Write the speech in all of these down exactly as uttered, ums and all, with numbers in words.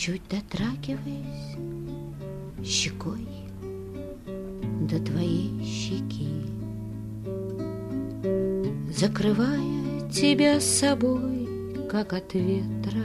чуть дотрагиваясь щекой до твоей щеки, закрывая тебя собой, как от ветра.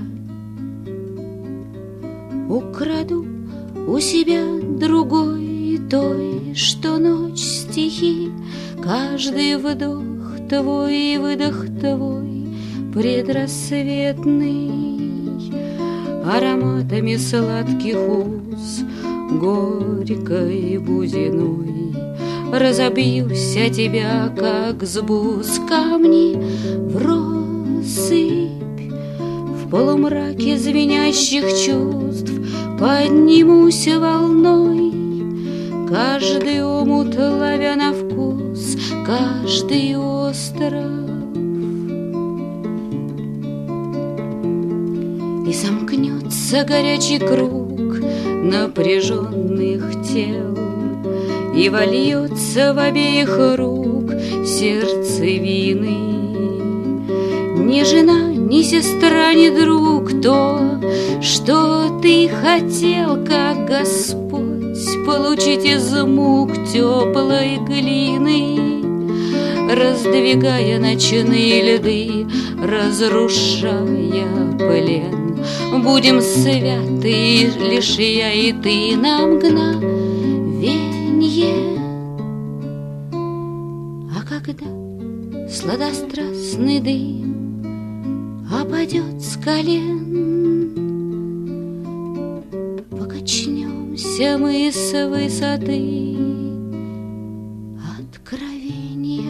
Украду у себя другой той, что ночь стихи, каждый вдох твой и выдох твой предрассветный, ароматами сладких уз, горькой бузиной разобьюсь о тебя, как с бус камни в россыпь. В полумраке звенящих чувств поднимусь волной, каждый омут ловя на вкус, каждый остров. И сомкнется горячий круг напряженных тел, и вольется в обеих рук сердцевины. Ни жена, ни сестра, ни друг, то, что ты хотел, как Господь, получить из мук теплой глины, раздвигая ночные льды, разрушая плен. Будем святы, лишь я и ты, на мгновенье. А когда сладострастный дым опадет с колен, покачнемся мы с высоты откровения.